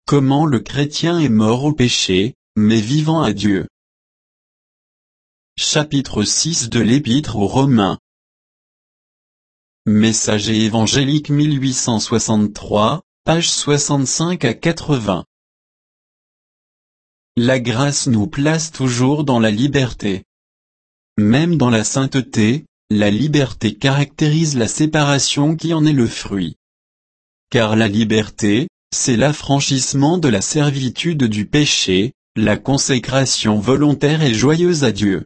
Comment le chrétien est mort au péché, mais vivant à Dieu. Chapitre 6 de l'Épître aux Romains. Messager évangélique 1863, pages 65 à 80. La grâce nous place toujours dans la liberté. Même dans la sainteté, la liberté caractérise la séparation qui en est le fruit. Car la liberté, c'est l'affranchissement de la servitude du péché, la consécration volontaire et joyeuse à Dieu.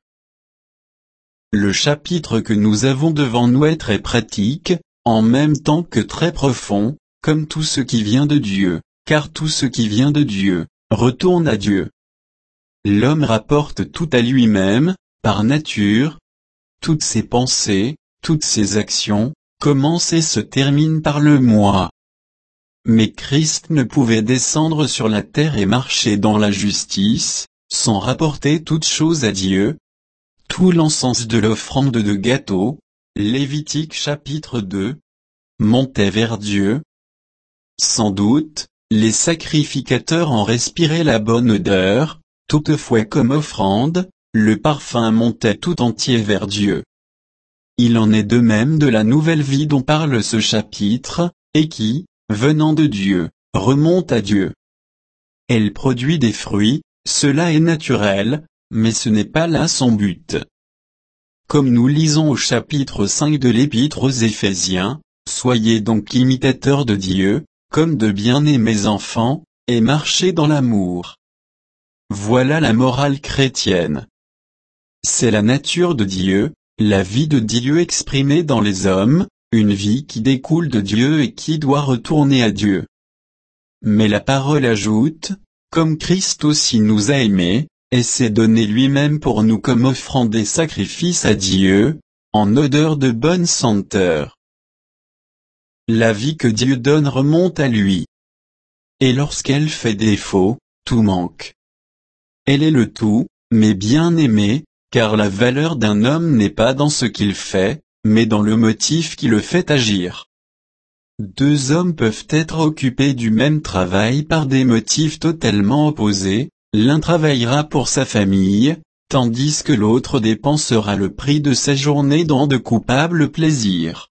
Le chapitre que nous avons devant nous est très pratique, en même temps que très profond, comme tout ce qui vient de Dieu, car tout ce qui vient de Dieu, retourne à Dieu. L'homme rapporte tout à lui-même, par nature. Toutes ses pensées, toutes ses actions, commencent et se terminent par le moi. Mais Christ ne pouvait descendre sur la terre et marcher dans la justice, sans rapporter toutes choses à Dieu. Tout l'encens de l'offrande de gâteau, Lévitique chapitre 2, montait vers Dieu. Sans doute, les sacrificateurs en respiraient la bonne odeur, toutefois comme offrande, le parfum montait tout entier vers Dieu. Il en est de même de la nouvelle vie dont parle ce chapitre, et qui, venant de Dieu, remonte à Dieu. Elle produit des fruits, cela est naturel, mais ce n'est pas là son but. Comme nous lisons au chapitre 5 de l'Épître aux Éphésiens, soyez donc imitateurs de Dieu, comme de bien-aimés enfants, et marchez dans l'amour. Voilà la morale chrétienne. C'est la nature de Dieu, la vie de Dieu exprimée dans les hommes, une vie qui découle de Dieu et qui doit retourner à Dieu. Mais la parole ajoute, comme Christ aussi nous a aimés, et s'est donné lui-même pour nous comme offrande et sacrifice à Dieu, en odeur de bonne senteur. La vie que Dieu donne remonte à lui. Et lorsqu'elle fait défaut, tout manque. Elle est le tout, mais bien aimée, car la valeur d'un homme n'est pas dans ce qu'il fait, mais dans le motif qui le fait agir. Deux hommes peuvent être occupés du même travail par des motifs totalement opposés, l'un travaillera pour sa famille, tandis que l'autre dépensera le prix de sa journée dans de coupables plaisirs.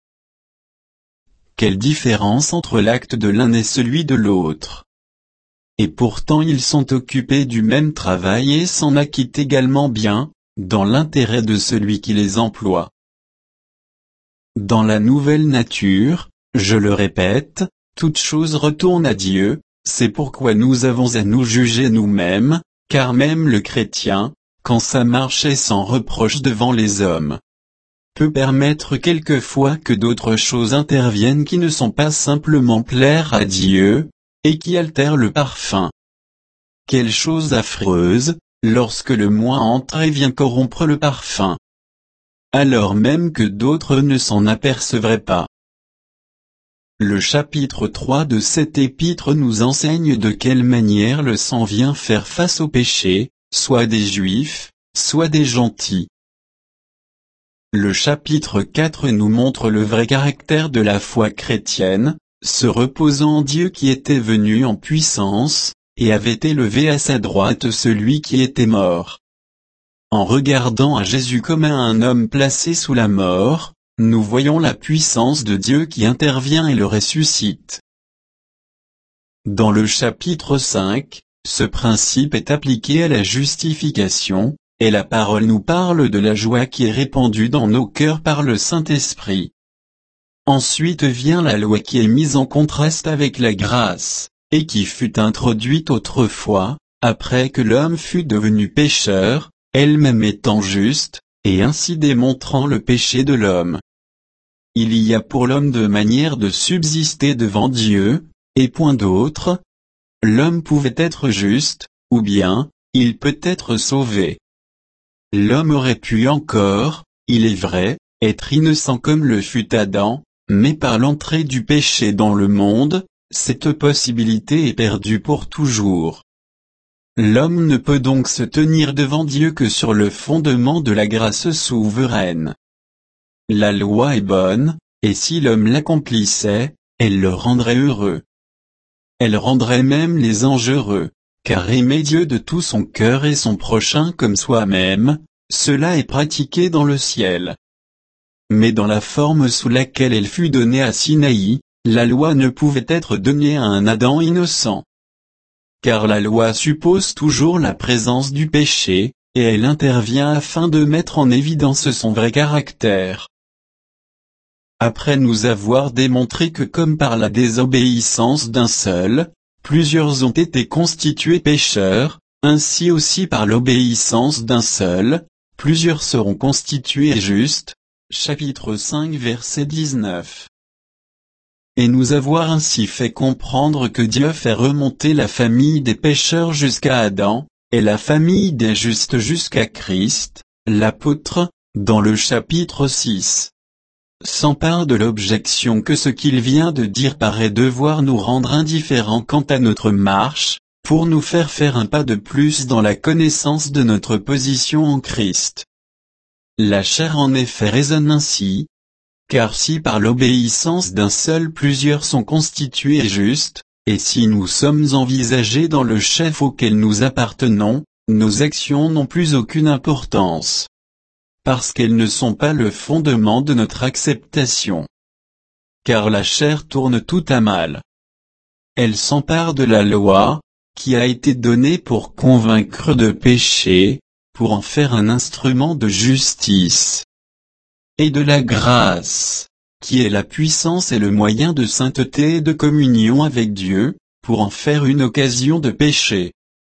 Quelle différence entre l'acte de l'un et celui de l'autre! Et pourtant ils sont occupés du même travail et s'en acquittent également bien, dans l'intérêt de celui qui les emploie. Dans la nouvelle nature, je le répète, toute chose retourne à Dieu, c'est pourquoi nous avons à nous juger nous-mêmes, car même le chrétien, quand sa marche est sans reproche devant les hommes, peut permettre quelquefois que d'autres choses interviennent qui ne sont pas simplement plaire à Dieu, et qui altèrent le parfum. Quelle chose affreuse, lorsque le moi entre et vient corrompre le parfum, alors même que d'autres ne s'en apercevraient pas. Le chapitre 3 de cet épître nous enseigne de quelle manière le sang vient faire face au péché, soit des Juifs, soit des gentils. Le chapitre 4 nous montre le vrai caractère de la foi chrétienne, se reposant en Dieu qui était venu en puissance, et avait élevé à sa droite celui qui était mort. En regardant à Jésus comme à un homme placé sous la mort, nous voyons la puissance de Dieu qui intervient et le ressuscite. Dans le chapitre 5, ce principe est appliqué à la justification, et la parole nous parle de la joie qui est répandue dans nos cœurs par le Saint-Esprit. Ensuite vient la loi qui est mise en contraste avec la grâce, et qui fut introduite autrefois, après que l'homme fut devenu pécheur, elle-même étant juste, et ainsi démontrant le péché de l'homme. Il y a pour l'homme deux manières de subsister devant Dieu, et point d'autre. L'homme pouvait être juste, ou bien, il peut être sauvé. L'homme aurait pu encore, il est vrai, être innocent comme le fut Adam, mais par l'entrée du péché dans le monde, cette possibilité est perdue pour toujours. L'homme ne peut donc se tenir devant Dieu que sur le fondement de la grâce souveraine. La loi est bonne, et si l'homme l'accomplissait, elle le rendrait heureux. elle rendrait même les anges heureux, car aimer Dieu de tout son cœur et son prochain comme soi-même, cela est pratiqué dans le ciel. Mais dans la forme sous laquelle elle fut donnée à Sinaï, la loi ne pouvait être donnée à un Adam innocent. Car la loi suppose toujours la présence du péché, et elle intervient afin de mettre en évidence son vrai caractère. Après nous avoir démontré que comme par la désobéissance d'un seul, plusieurs ont été constitués pécheurs, ainsi aussi par l'obéissance d'un seul, plusieurs seront constitués justes. Chapitre 5 verset 19. Et nous avoir ainsi fait comprendre que Dieu fait remonter la famille des pécheurs jusqu'à Adam, et la famille des justes jusqu'à Christ, l'apôtre, dans le chapitre 6. S'empare de l'objection que ce qu'il vient de dire paraît devoir nous rendre indifférents quant à notre marche, pour nous faire un pas de plus dans la connaissance de notre position en Christ. La chair en effet raisonne ainsi. Car si par l'obéissance d'un seul plusieurs sont constitués justes, et si nous sommes envisagés dans le chef auquel nous appartenons, nos actions n'ont plus aucune importance. Parce qu'elles ne sont pas le fondement de notre acceptation. Car la chair tourne tout à mal. Elle s'empare de la loi, qui a été donnée pour convaincre de péché, pour en faire un instrument de justice. Et de la grâce, qui est la puissance et le moyen de sainteté et de communion avec Dieu, pour en faire une occasion de péché.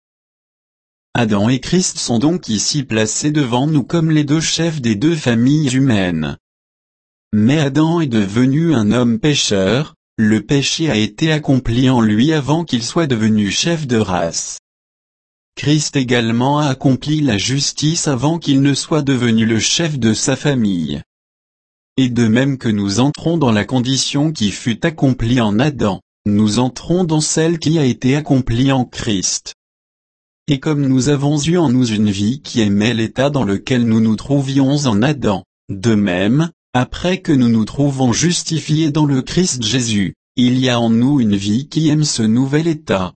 Adam et Christ sont donc ici placés devant nous comme les deux chefs des deux familles humaines. Mais Adam est devenu un homme pécheur, le péché a été accompli en lui avant qu'il soit devenu chef de race. Christ également a accompli la justice avant qu'il ne soit devenu le chef de sa famille. Et de même que nous entrons dans la condition qui fut accomplie en Adam, nous entrons dans celle qui a été accomplie en Christ. Et comme nous avons eu en nous une vie qui aimait l'état dans lequel nous nous trouvions en Adam, de même, après que nous nous trouvons justifiés dans le Christ Jésus, il y a en nous une vie qui aime ce nouvel état.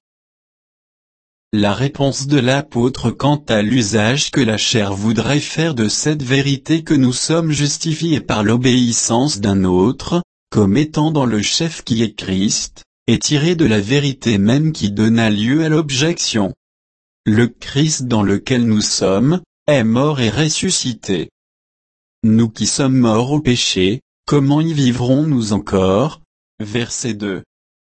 La réponse de l'apôtre quant à l'usage que la chair voudrait faire de cette vérité que nous sommes justifiés par l'obéissance d'un autre, comme étant dans le chef qui est Christ, est tirée de la vérité même qui donna lieu à l'objection. Le Christ dans lequel nous sommes, est mort et ressuscité. Nous qui sommes morts au péché, comment y vivrons-nous encore? Verset 2.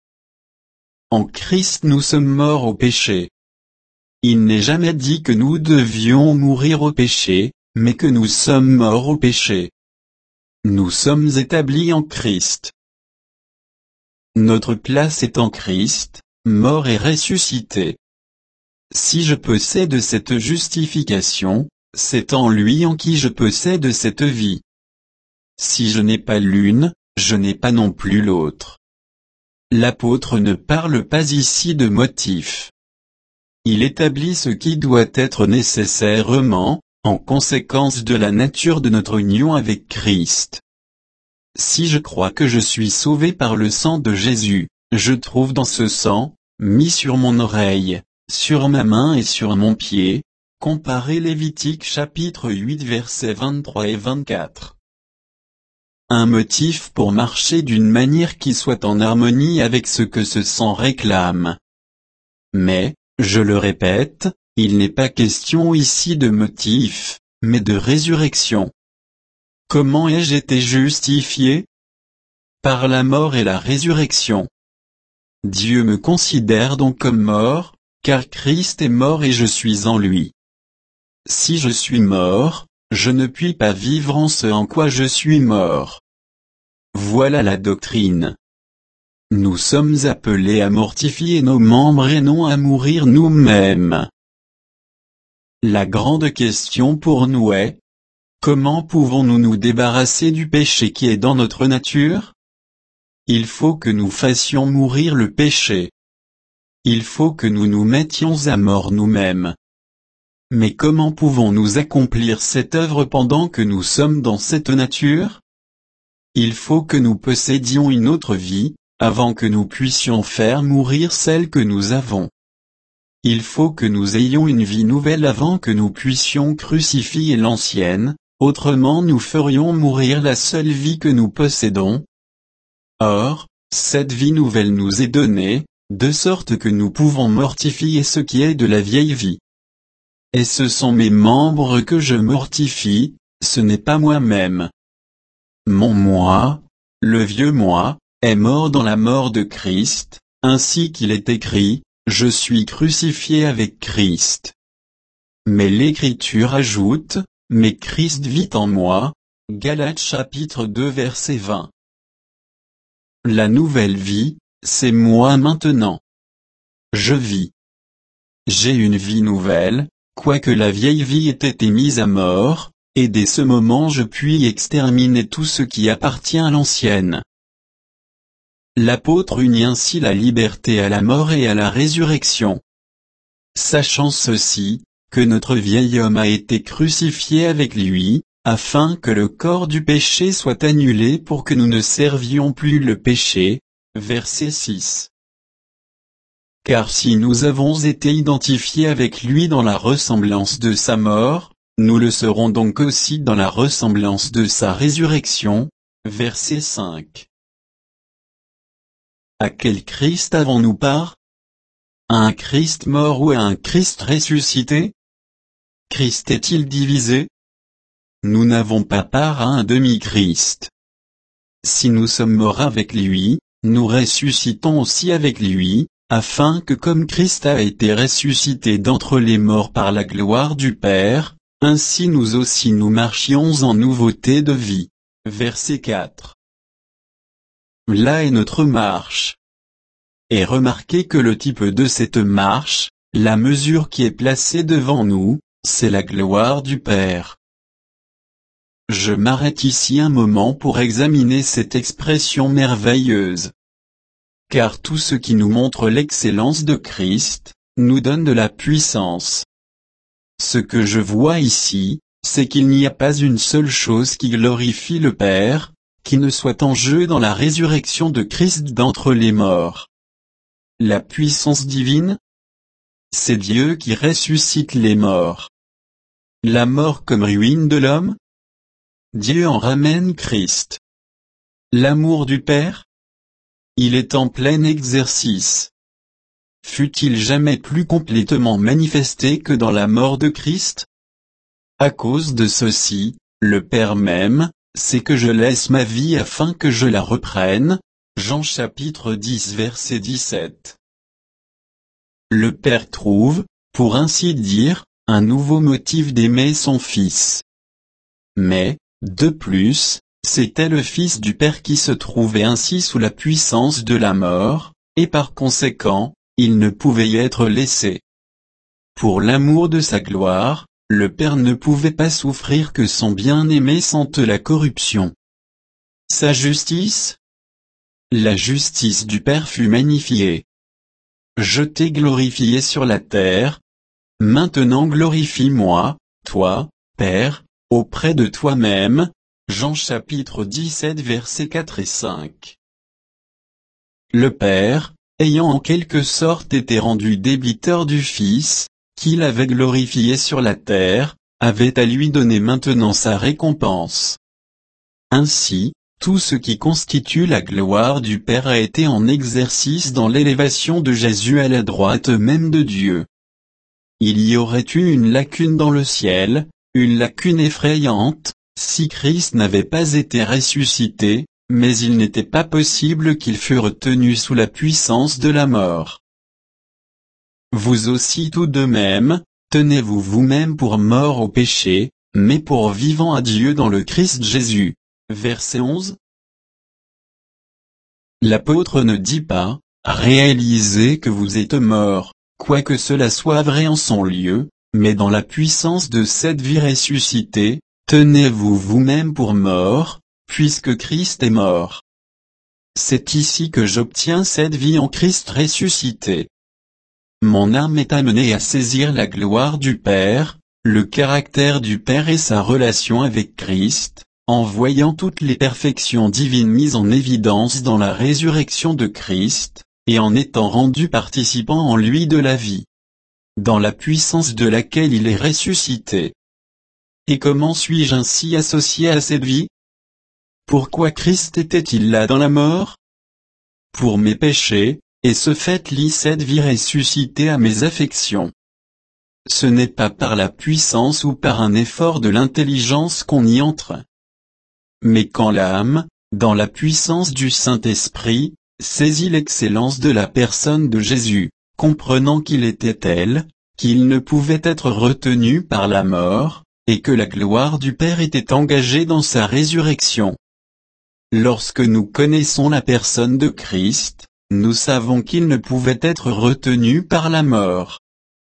En Christ nous sommes morts au péché. Il n'est jamais dit que nous devions mourir au péché, mais que nous sommes morts au péché. Nous sommes établis en Christ. Notre place est en Christ, mort et ressuscité. Si je possède cette justification, c'est en lui en qui je possède cette vie. Si je n'ai pas l'une, je n'ai pas non plus l'autre. L'apôtre ne parle pas ici de motif. Il établit ce qui doit être nécessairement, en conséquence de la nature de notre union avec Christ. Si je crois que je suis sauvé par le sang de Jésus, je trouve dans ce sang, mis sur mon oreille, sur ma main et sur mon pied, comparez Lévitique chapitre 8 versets 23 et 24. Un motif pour marcher d'une manière qui soit en harmonie avec ce que ce sang réclame. Mais, je le répète, il n'est pas question ici de motif, mais de résurrection. Comment ai-je été justifié? Par la mort et la résurrection. Dieu me considère donc comme mort, car Christ est mort et je suis en lui. Si je suis mort, je ne puis pas vivre en ce en quoi je suis mort. Voilà la doctrine. Nous sommes appelés à mortifier nos membres et non à mourir nous-mêmes. La grande question pour nous est, comment pouvons-nous nous débarrasser du péché qui est dans notre nature? Il faut que nous fassions mourir le péché. Il faut que nous nous mettions à mort nous-mêmes. Mais comment pouvons-nous accomplir cette œuvre pendant que nous sommes dans cette nature? Il faut que nous possédions une autre vie, avant que nous puissions faire mourir celle que nous avons. Il faut que nous ayons une vie nouvelle avant que nous puissions crucifier l'ancienne, autrement nous ferions mourir la seule vie que nous possédons. Or, cette vie nouvelle nous est donnée, de sorte que nous pouvons mortifier ce qui est de la vieille vie. Et ce sont mes membres que je mortifie, ce n'est pas moi-même. Mon moi, le vieux moi, est mort dans la mort de Christ, ainsi qu'il est écrit, je suis crucifié avec Christ. Mais l'Écriture ajoute, mais Christ vit en moi, Galates chapitre 2 verset 20. La nouvelle vie, c'est moi maintenant. Je vis. J'ai une vie nouvelle, quoique la vieille vie ait été mise à mort, et dès ce moment je puis exterminer tout ce qui appartient à l'ancienne. L'apôtre unit ainsi la liberté à la mort et à la résurrection. Sachant ceci, que notre vieil homme a été crucifié avec lui, afin que le corps du péché soit annulé pour que nous ne servions plus le péché. Verset 6. Car si nous avons été identifiés avec lui dans la ressemblance de sa mort, nous le serons donc aussi dans la ressemblance de sa résurrection. Verset 5. À quel Christ avons-nous part? À un Christ mort ou à un Christ ressuscité? Christ est-il divisé? Nous n'avons pas part à un demi-Christ. Si nous sommes morts avec lui, nous ressuscitons aussi avec lui, afin que comme Christ a été ressuscité d'entre les morts par la gloire du Père, ainsi nous aussi nous marchions en nouveauté de vie. Verset 4. Là est notre marche. Et remarquez que le type de cette marche, la mesure qui est placée devant nous, c'est la gloire du Père. Je m'arrête ici un moment pour examiner cette expression merveilleuse. Car tout ce qui nous montre l'excellence de Christ, nous donne de la puissance. Ce que je vois ici, c'est qu'il n'y a pas une seule chose qui glorifie le Père, qui ne soit en jeu dans la résurrection de Christ d'entre les morts. La puissance divine, c'est Dieu qui ressuscite les morts. La mort comme ruine de l'homme, Dieu en ramène Christ. L'amour du Père, il est en plein exercice. Fut-il jamais plus complètement manifesté que dans la mort de Christ? À cause de ceci, le Père même, c'est que je laisse ma vie afin que je la reprenne. Jean chapitre 10 verset 17. Le Père trouve, pour ainsi dire, un nouveau motif d'aimer son Fils. Mais, de plus, c'était le Fils du Père qui se trouvait ainsi sous la puissance de la mort, et par conséquent, il ne pouvait y être laissé. Pour l'amour de sa gloire, le Père ne pouvait pas souffrir que son bien-aimé sente la corruption. Sa justice? La justice du Père fut magnifiée. Je t'ai glorifié sur la terre. Maintenant glorifie-moi, toi, Père, auprès de toi-même. Jean chapitre 17 versets 4 et 5. Le Père, ayant en quelque sorte été rendu débiteur du Fils, qu'il avait glorifié sur la terre, avait à lui donner maintenant sa récompense. Ainsi, tout ce qui constitue la gloire du Père a été en exercice dans l'élévation de Jésus à la droite même de Dieu. Il y aurait eu une lacune dans le ciel, une lacune effrayante, si Christ n'avait pas été ressuscité, mais il n'était pas possible qu'il fût retenu sous la puissance de la mort. Vous aussi tout de même, tenez-vous vous-même pour mort au péché, mais pour vivant à Dieu dans le Christ Jésus. Verset 11. L'apôtre ne dit pas, réalisez que vous êtes morts, quoique cela soit vrai en son lieu, mais dans la puissance de cette vie ressuscitée, tenez-vous vous-même pour morts, puisque Christ est mort. C'est ici que j'obtiens cette vie en Christ ressuscité. Mon âme est amenée à saisir la gloire du Père, le caractère du Père et sa relation avec Christ, en voyant toutes les perfections divines mises en évidence dans la résurrection de Christ, et en étant rendu participant en lui de la vie, dans la puissance de laquelle il est ressuscité. Et comment suis-je ainsi associé à cette vie? Pourquoi Christ était-il là dans la mort? Pour mes péchés, et ce fait lie cette vie ressuscitée à mes affections. Ce n'est pas par la puissance ou par un effort de l'intelligence qu'on y entre. Mais quand l'âme, dans la puissance du Saint-Esprit, saisit l'excellence de la personne de Jésus, comprenant qu'il était tel, qu'il ne pouvait être retenu par la mort, et que la gloire du Père était engagée dans sa résurrection. Lorsque nous connaissons la personne de Christ, nous savons qu'il ne pouvait être retenu par la mort.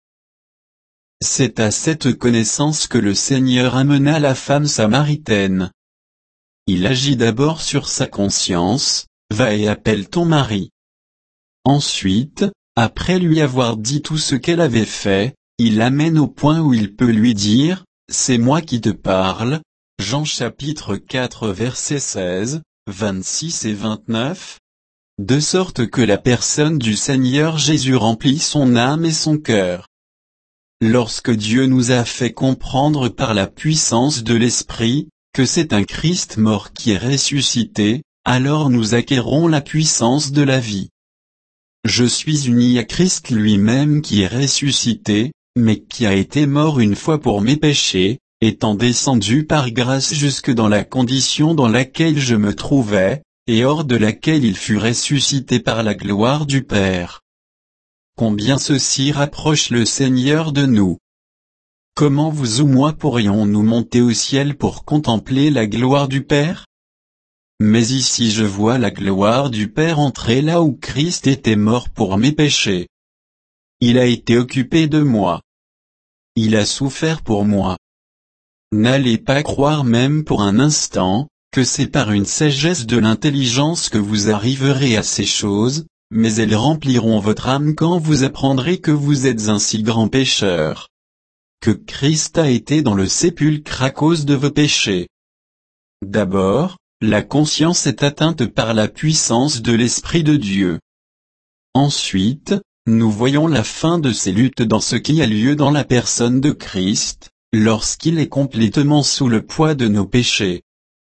C'est à cette connaissance que le Seigneur amena la femme samaritaine. Il agit d'abord sur sa conscience, va et appelle ton mari. Ensuite, après lui avoir dit tout ce qu'elle avait fait, il l'amène au point où il peut lui dire, c'est moi qui te parle, Jean chapitre 4 versets 16, 26 et 29, de sorte que la personne du Seigneur Jésus remplit son âme et son cœur. Lorsque Dieu nous a fait comprendre par la puissance de l'Esprit, que c'est un Christ mort qui est ressuscité, alors nous acquérons la puissance de la vie. Je suis uni à Christ lui-même qui est ressuscité, mais qui a été mort une fois pour mes péchés, étant descendu par grâce jusque dans la condition dans laquelle je me trouvais, et hors de laquelle il fut ressuscité par la gloire du Père. Combien ceci rapproche le Seigneur de nous. Comment vous ou moi pourrions-nous monter au ciel pour contempler la gloire du Père? Mais ici je vois la gloire du Père entrer là où Christ était mort pour mes péchés. Il a été occupé de moi. Il a souffert pour moi. N'allez pas croire même pour un instant, que c'est par une sagesse de l'intelligence que vous arriverez à ces choses, mais elles rempliront votre âme quand vous apprendrez que vous êtes un si grand pécheur. Que Christ a été dans le sépulcre à cause de vos péchés. D'abord, la conscience est atteinte par la puissance de l'Esprit de Dieu. Ensuite, nous voyons la fin de ces luttes dans ce qui a lieu dans la personne de Christ, lorsqu'il est complètement sous le poids de nos péchés.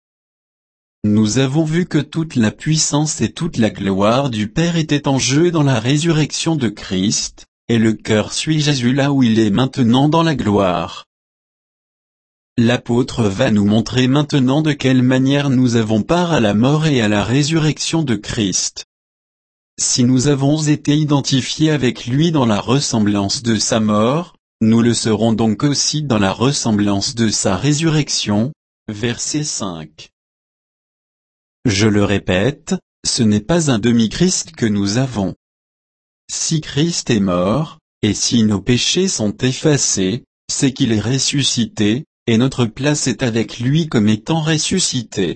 Nous avons vu que toute la puissance et toute la gloire du Père étaient en jeu dans la résurrection de Christ, et le cœur suit Jésus là où il est maintenant dans la gloire. L'apôtre va nous montrer maintenant de quelle manière nous avons part à la mort et à la résurrection de Christ. Si nous avons été identifiés avec lui dans la ressemblance de sa mort, nous le serons donc aussi dans la ressemblance de sa résurrection. Verset 5. Je le répète, ce n'est pas un demi-Christ que nous avons. Si Christ est mort, et si nos péchés sont effacés, c'est qu'il est ressuscité, et notre place est avec lui comme étant ressuscité.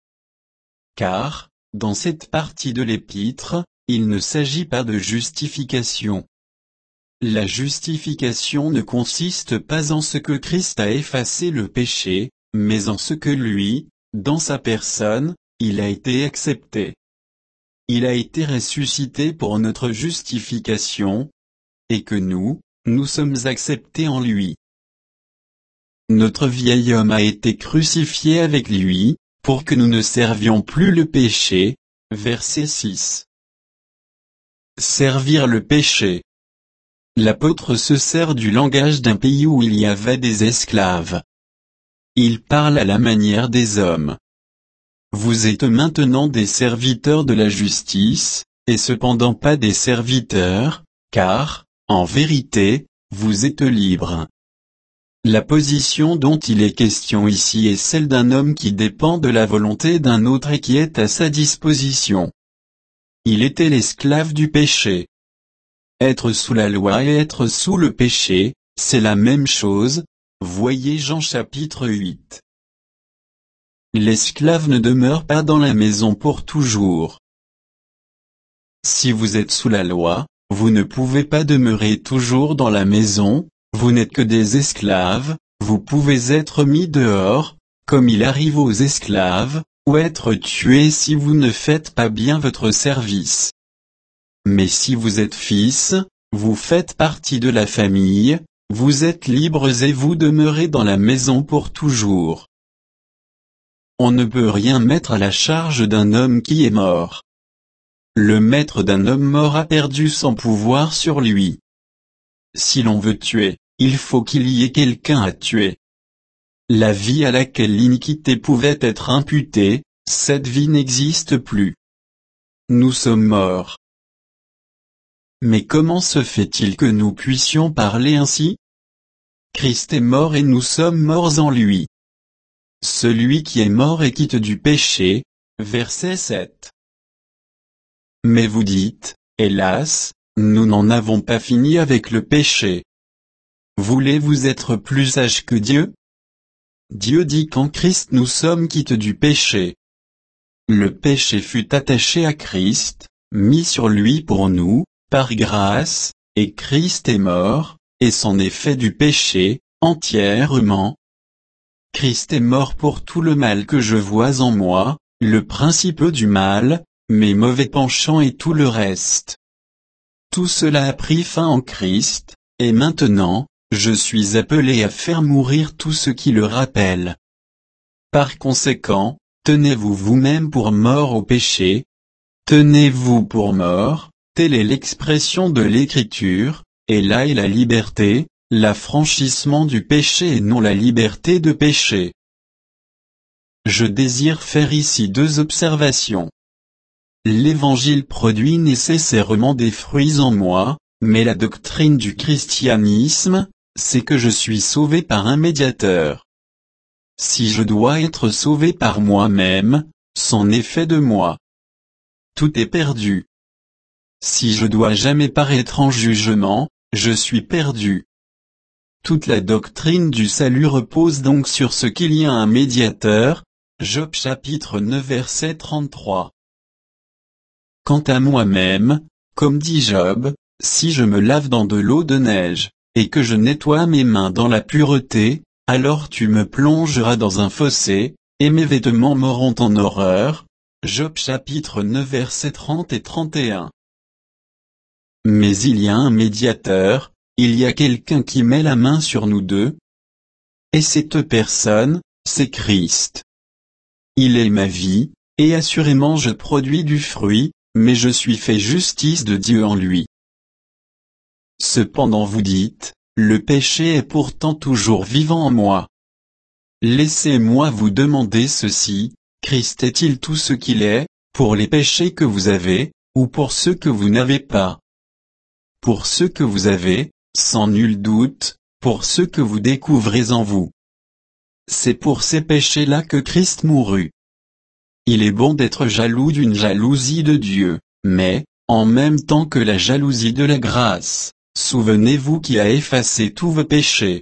Car, dans cette partie de l'épître, il ne s'agit pas de justification. La justification ne consiste pas en ce que Christ a effacé le péché, mais en ce que lui, dans sa personne, il a été accepté. Il a été ressuscité pour notre justification, et que nous sommes acceptés en lui. Notre vieil homme a été crucifié avec lui, pour que nous ne servions plus le péché. Verset 6. Servir le péché. L'apôtre se sert du langage d'un pays où il y avait des esclaves. Il parle à la manière des hommes. Vous êtes maintenant des serviteurs de la justice, et cependant pas des serviteurs, car, en vérité, vous êtes libres. La position dont il est question ici est celle d'un homme qui dépend de la volonté d'un autre et qui est à sa disposition. Il était l'esclave du péché. Être sous la loi et être sous le péché, c'est la même chose, voyez Jean chapitre 8. L'esclave ne demeure pas dans la maison pour toujours. Si vous êtes sous la loi, vous ne pouvez pas demeurer toujours dans la maison, vous n'êtes que des esclaves, vous pouvez être mis dehors, comme il arrive aux esclaves, ou être tué si vous ne faites pas bien votre service. Mais si vous êtes fils, vous faites partie de la famille, vous êtes libres et vous demeurez dans la maison pour toujours. On ne peut rien mettre à la charge d'un homme qui est mort. Le maître d'un homme mort a perdu son pouvoir sur lui. Si l'on veut tuer, il faut qu'il y ait quelqu'un à tuer. La vie à laquelle l'iniquité pouvait être imputée, cette vie n'existe plus. Nous sommes morts. Mais comment se fait-il que nous puissions parler ainsi? Christ est mort et nous sommes morts en lui. Celui qui est mort est quitte du péché. Verset 7. Mais vous dites, hélas, nous n'en avons pas fini avec le péché. Voulez-vous être plus sage que Dieu? Dieu dit qu'en Christ nous sommes quittes du péché. Le péché fut attaché à Christ, mis sur lui pour nous, par grâce, et Christ est mort, et c'en est fait du péché, entièrement. Christ est mort pour tout le mal que je vois en moi, le principe du mal, mes mauvais penchants et tout le reste. Tout cela a pris fin en Christ, et maintenant, je suis appelé à faire mourir tout ce qui le rappelle. Par conséquent, tenez-vous vous-même pour mort au péché. Tenez-vous pour mort, telle est l'expression de l'Écriture, et là est la liberté, l'affranchissement du péché et non la liberté de péché. Je désire faire ici deux observations. L'Évangile produit nécessairement des fruits en moi, mais la doctrine du christianisme, c'est que je suis sauvé par un médiateur. Si je dois être sauvé par moi-même, c'en est fait de moi. Tout est perdu. Si je dois jamais paraître en jugement, je suis perdu. Toute la doctrine du salut repose donc sur ce qu'il y a un médiateur. Job chapitre 9 verset 33. Quant à moi-même, comme dit Job, si je me lave dans de l'eau de neige, et que je nettoie mes mains dans la pureté, alors tu me plongeras dans un fossé, et mes vêtements m'auront en horreur. Job chapitre 9 versets 30 et 31. Mais il y a un médiateur, il y a quelqu'un qui met la main sur nous deux. Et cette personne, c'est Christ. Il est ma vie, et assurément je produis du fruit, mais je suis fait justice de Dieu en lui. Cependant vous dites, le péché est pourtant toujours vivant en moi. Laissez-moi vous demander ceci, Christ est-il tout ce qu'il est, pour les péchés que vous avez, ou pour ceux que vous n'avez pas? Pour ceux que vous avez, sans nul doute, pour ceux que vous découvrez en vous. C'est pour ces péchés-là que Christ mourut. Il est bon d'être jaloux d'une jalousie de Dieu, mais, en même temps que la jalousie de la grâce, souvenez-vous qui a effacé tous vos péchés.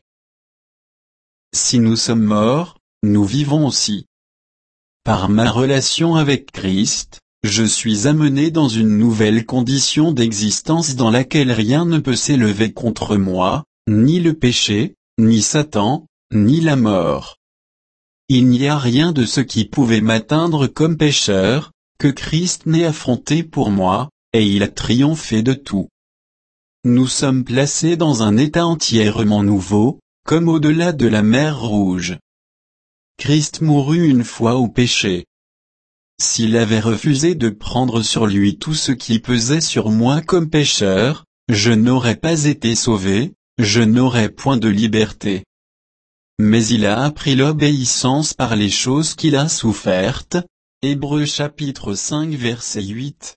Si nous sommes morts, nous vivons aussi. Par ma relation avec Christ, je suis amené dans une nouvelle condition d'existence dans laquelle rien ne peut s'élever contre moi, ni le péché, ni Satan, ni la mort. Il n'y a rien de ce qui pouvait m'atteindre comme pécheur, que Christ n'ait affronté pour moi, et il a triomphé de tout. Nous sommes placés dans un état entièrement nouveau, comme au-delà de la mer Rouge. Christ mourut une fois au péché. S'il avait refusé de prendre sur lui tout ce qui pesait sur moi comme pécheur, je n'aurais pas été sauvé, je n'aurais point de liberté. Mais il a appris l'obéissance par les choses qu'il a souffertes. Hébreux chapitre 5 verset 8.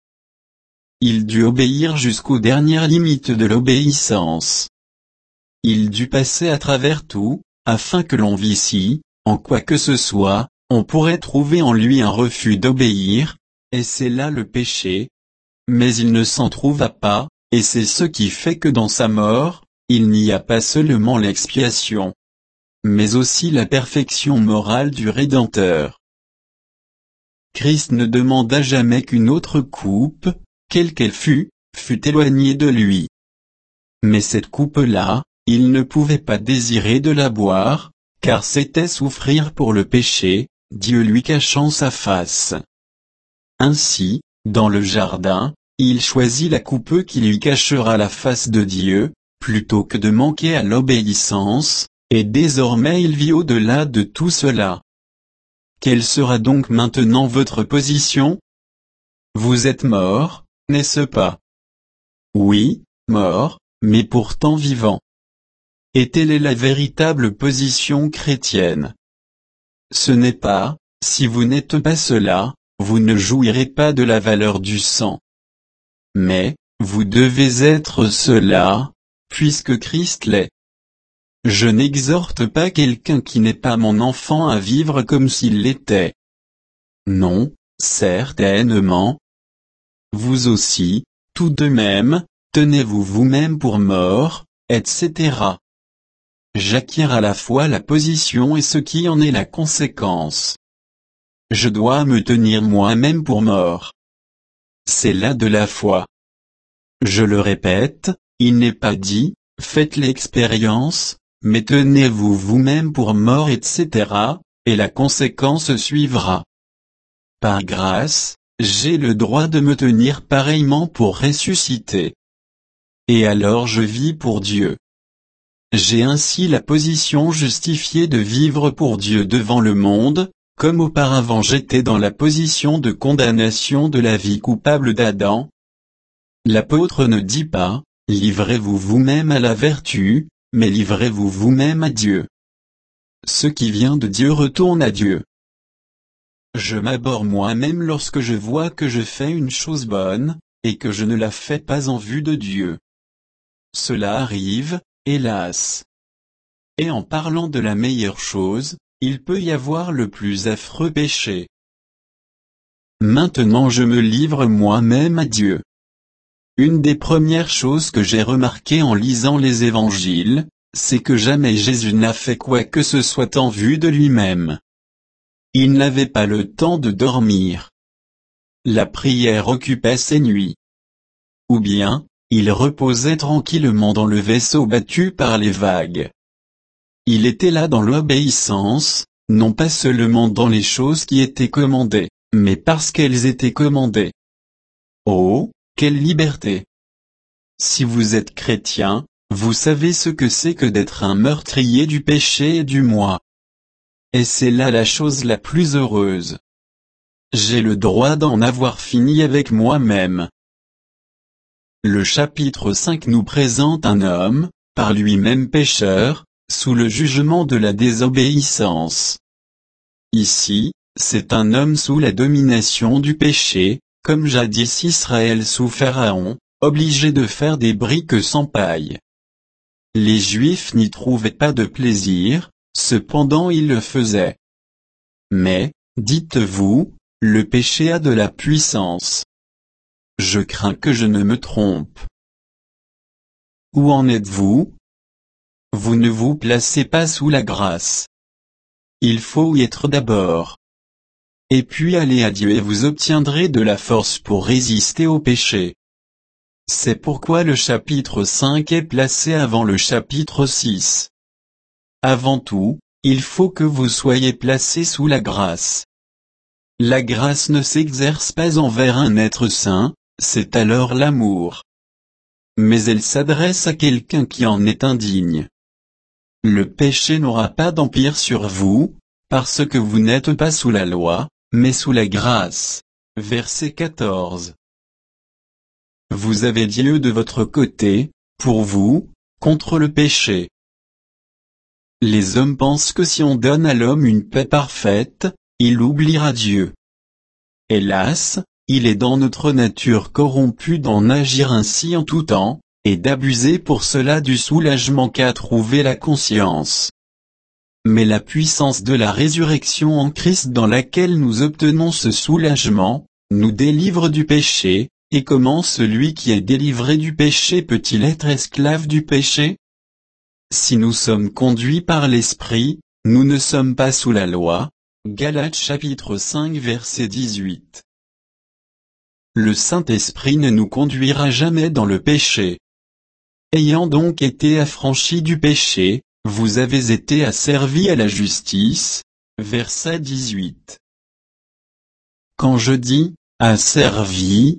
Il dut obéir jusqu'aux dernières limites de l'obéissance. Il dut passer à travers tout, afin que l'on vît si, en quoi que ce soit, on pourrait trouver en lui un refus d'obéir, et c'est là le péché. Mais il ne s'en trouva pas, et c'est ce qui fait que dans sa mort, il n'y a pas seulement l'expiation, mais aussi la perfection morale du Rédempteur. Christ ne demanda jamais qu'une autre coupe, quelle qu'elle fût éloignée de lui. Mais cette coupe-là, il ne pouvait pas désirer de la boire, car c'était souffrir pour le péché, Dieu lui cachant sa face. Ainsi, dans le jardin, il choisit la coupe qui lui cachera la face de Dieu, plutôt que de manquer à l'obéissance, et désormais il vit au-delà de tout cela. Quelle sera donc maintenant votre position? Vous êtes mort, n'est-ce pas? Oui, mort, mais pourtant vivant. Et telle est la véritable position chrétienne. Ce n'est pas, si vous n'êtes pas cela, vous ne jouirez pas de la valeur du sang. Mais, vous devez être cela, puisque Christ l'est. Je n'exhorte pas quelqu'un qui n'est pas mon enfant à vivre comme s'il l'était. Non, certainement. Vous aussi, tout de même, tenez-vous vous-même pour mort, etc. J'acquiers à la fois la position et ce qui en est la conséquence. Je dois me tenir moi-même pour mort. C'est là de la foi. Je le répète, il n'est pas dit, faites l'expérience, mais tenez-vous vous-même pour mort, etc., et la conséquence suivra. Par grâce, j'ai le droit de me tenir pareillement pour ressusciter. Et alors je vis pour Dieu. J'ai ainsi la position justifiée de vivre pour Dieu devant le monde, comme auparavant j'étais dans la position de condamnation de la vie coupable d'Adam. L'apôtre ne dit pas, livrez-vous vous-même à la vertu, mais livrez-vous vous-même à Dieu. Ce qui vient de Dieu retourne à Dieu. Je m'abhorre moi-même lorsque je vois que je fais une chose bonne, et que je ne la fais pas en vue de Dieu. Cela arrive, hélas. Et en parlant de la meilleure chose, il peut y avoir le plus affreux péché. Maintenant je me livre moi-même à Dieu. Une des premières choses que j'ai remarquées en lisant les évangiles, c'est que jamais Jésus n'a fait quoi que ce soit en vue de lui-même. Il n'avait pas le temps de dormir. La prière occupait ses nuits. Ou bien, il reposait tranquillement dans le vaisseau battu par les vagues. Il était là dans l'obéissance, non pas seulement dans les choses qui étaient commandées, mais parce qu'elles étaient commandées. Oh, quelle liberté! Si vous êtes chrétien, vous savez ce que c'est que d'être un meurtrier du péché et du moi. Et c'est là la chose la plus heureuse. J'ai le droit d'en avoir fini avec moi-même. Le chapitre 5 nous présente un homme, par lui-même pécheur, sous le jugement de la désobéissance. Ici, c'est un homme sous la domination du péché, comme jadis Israël sous Pharaon, obligé de faire des briques sans paille. Les Juifs n'y trouvaient pas de plaisir, cependant ils le faisaient. Mais, dites-vous, le péché a de la puissance. Je crains que je ne me trompe. Où en êtes-vous? Vous ne vous placez pas sous la grâce. Il faut y être d'abord. Et puis allez à Dieu et vous obtiendrez de la force pour résister au péché. C'est pourquoi le chapitre 5 est placé avant le chapitre 6. Avant tout, il faut que vous soyez placés sous la grâce. La grâce ne s'exerce pas envers un être saint, c'est alors l'amour. Mais elle s'adresse à quelqu'un qui en est indigne. Le péché n'aura pas d'empire sur vous, parce que vous n'êtes pas sous la loi, mais sous la grâce. Verset 14. Vous avez Dieu de votre côté, pour vous, contre le péché. Les hommes pensent que si on donne à l'homme une paix parfaite, il oubliera Dieu. Hélas, il est dans notre nature corrompue d'en agir ainsi en tout temps, et d'abuser pour cela du soulagement qu'a trouvé la conscience. Mais la puissance de la résurrection en Christ dans laquelle nous obtenons ce soulagement, nous délivre du péché, et comment celui qui est délivré du péché peut-il être esclave du péché? Si nous sommes conduits par l'Esprit, nous ne sommes pas sous la loi. Galates chapitre 5 verset 18. Le Saint-Esprit ne nous conduira jamais dans le péché. Ayant donc été affranchis du péché, vous avez été asservis à la justice. Verset 18. Quand je dis « asservis »,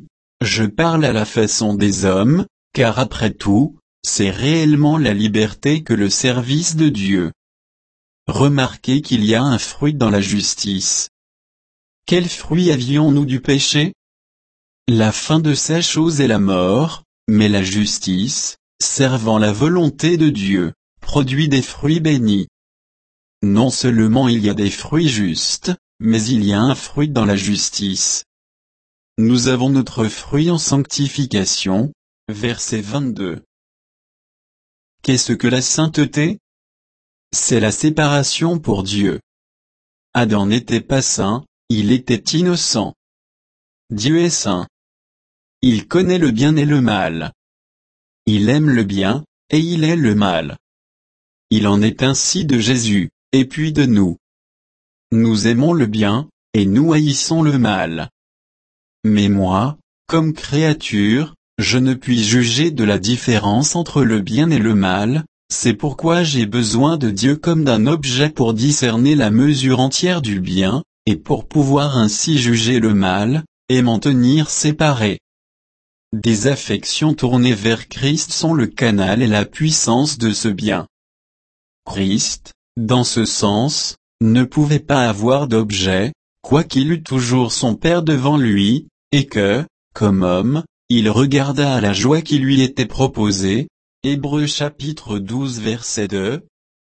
je parle à la façon des hommes, car après tout, c'est réellement la liberté que le service de Dieu. Remarquez qu'il y a un fruit dans la justice. Quel fruit avions-nous du péché? La fin de ces choses est la mort, mais la justice, servant la volonté de Dieu, produit des fruits bénis. Non seulement il y a des fruits justes, mais il y a un fruit dans la justice. Nous avons notre fruit en sanctification. Verset 22. Qu'est-ce que la sainteté? C'est la séparation pour Dieu. Adam n'était pas saint, il était innocent. Dieu est saint. Il connaît le bien et le mal. Il aime le bien, et il hait le mal. Il en est ainsi de Jésus, et puis de nous. Nous aimons le bien, et nous haïssons le mal. Mais moi, comme créature, je ne puis juger de la différence entre le bien et le mal, c'est pourquoi j'ai besoin de Dieu comme d'un objet pour discerner la mesure entière du bien, et pour pouvoir ainsi juger le mal, et m'en tenir séparé. Des affections tournées vers Christ sont le canal et la puissance de ce bien. Christ, dans ce sens, ne pouvait pas avoir d'objet, quoiqu'il eût toujours son Père devant lui, et que, comme homme, il regarda à la joie qui lui était proposée. Hébreux chapitre 12 verset 2.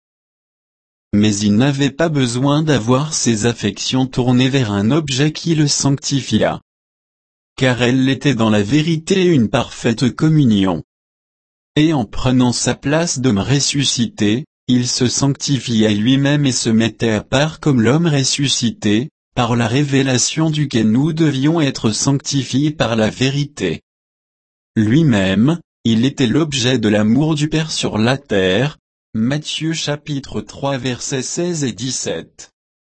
Mais il n'avait pas besoin d'avoir ses affections tournées vers un objet qui le sanctifia. Car elle était dans la vérité une parfaite communion. Et en prenant sa place d'homme ressuscité, il se sanctifiait lui-même et se mettait à part comme l'homme ressuscité, par la révélation duquel nous devions être sanctifiés par la vérité. Lui-même, il était l'objet de l'amour du Père sur la terre. Matthieu chapitre 3 versets 16 et 17.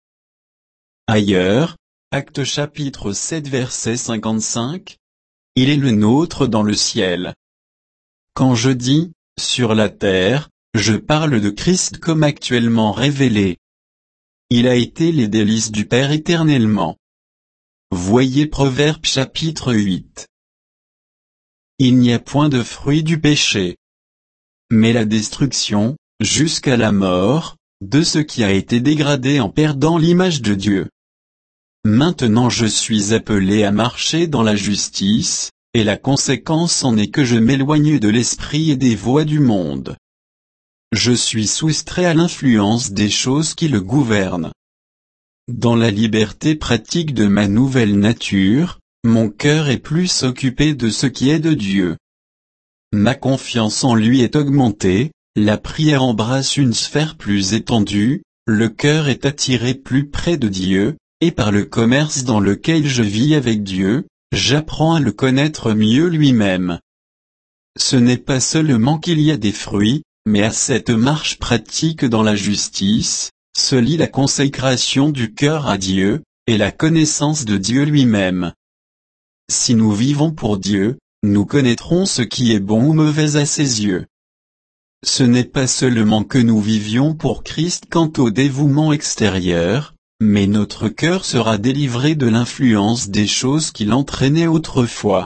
Ailleurs, Actes chapitre 7 verset 55. Il est le nôtre dans le ciel. Quand je dis « sur la terre », je parle de Christ comme actuellement révélé. Il a été les délices du Père éternellement. Voyez Proverbes chapitre 8. Il n'y a point de fruit du péché, mais la destruction, jusqu'à la mort, de ce qui a été dégradé en perdant l'image de Dieu. Maintenant je suis appelé à marcher dans la justice, et la conséquence en est que je m'éloigne de l'esprit et des voies du monde. Je suis soustrait à l'influence des choses qui le gouvernent. Dans la liberté pratique de ma nouvelle nature, mon cœur est plus occupé de ce qui est de Dieu. Ma confiance en lui est augmentée, la prière embrasse une sphère plus étendue, le cœur est attiré plus près de Dieu, et par le commerce dans lequel je vis avec Dieu, j'apprends à le connaître mieux lui-même. Ce n'est pas seulement qu'il y a des fruits, mais à cette marche pratique dans la justice, se lie la consécration du cœur à Dieu, et la connaissance de Dieu lui-même. Si nous vivons pour Dieu, nous connaîtrons ce qui est bon ou mauvais à ses yeux. Ce n'est pas seulement que nous vivions pour Christ quant au dévouement extérieur, mais notre cœur sera délivré de l'influence des choses qui l'entraînaient autrefois.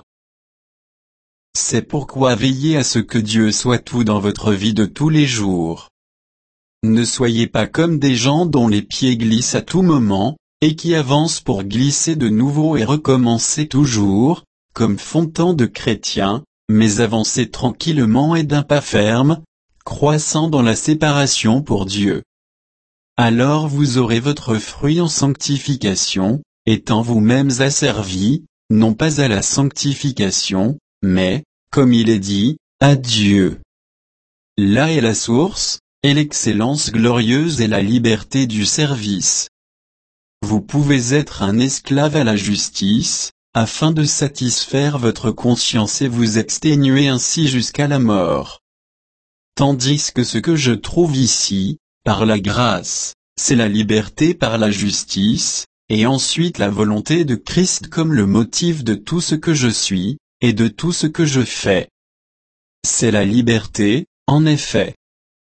C'est pourquoi veillez à ce que Dieu soit tout dans votre vie de tous les jours. Ne soyez pas comme des gens dont les pieds glissent à tout moment, et qui avancent pour glisser de nouveau et recommencer toujours, comme font tant de chrétiens, mais avancez tranquillement et d'un pas ferme, croissant dans la séparation pour Dieu. Alors vous aurez votre fruit en sanctification, étant vous-mêmes asservis, non pas à la sanctification, mais, comme il est dit, à Dieu. Là est la source, et l'excellence glorieuse et la liberté du service. Vous pouvez être un esclave à la justice, afin de satisfaire votre conscience et vous exténuer ainsi jusqu'à la mort. Tandis que ce que je trouve ici, par la grâce, c'est la liberté par la justice, et ensuite la volonté de Christ comme le motif de tout ce que je suis, et de tout ce que je fais. C'est la liberté, en effet.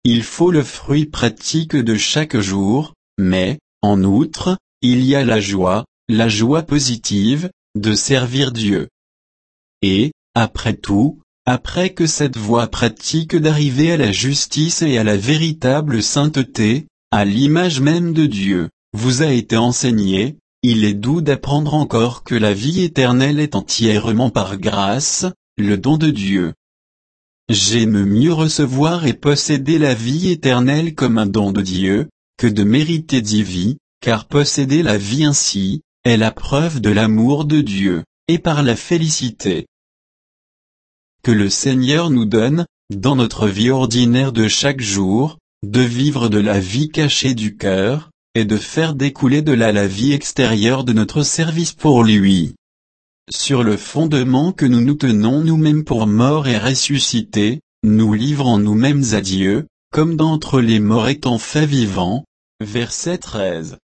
il faut le fruit pratique de chaque jour, mais, en outre, il y a la joie positive, de servir Dieu. Et, après tout, après que cette voie pratique d'arriver à la justice et à la véritable sainteté, à l'image même de Dieu, vous a été enseignée, il est doux d'apprendre encore que la vie éternelle est entièrement par grâce, le don de Dieu. J'aime mieux recevoir et posséder la vie éternelle comme un don de Dieu, que de mériter d'y vivre, car posséder la vie ainsi, est la preuve de l'amour de Dieu, et par la félicité que le Seigneur nous donne, dans notre vie ordinaire de chaque jour, de vivre de la vie cachée du cœur, et de faire découler de là la vie extérieure de notre service pour lui. Sur le fondement que nous nous tenons nous-mêmes pour morts et ressuscités, nous livrons nous-mêmes à Dieu, comme d'entre les morts étant faits vivants. Verset 13.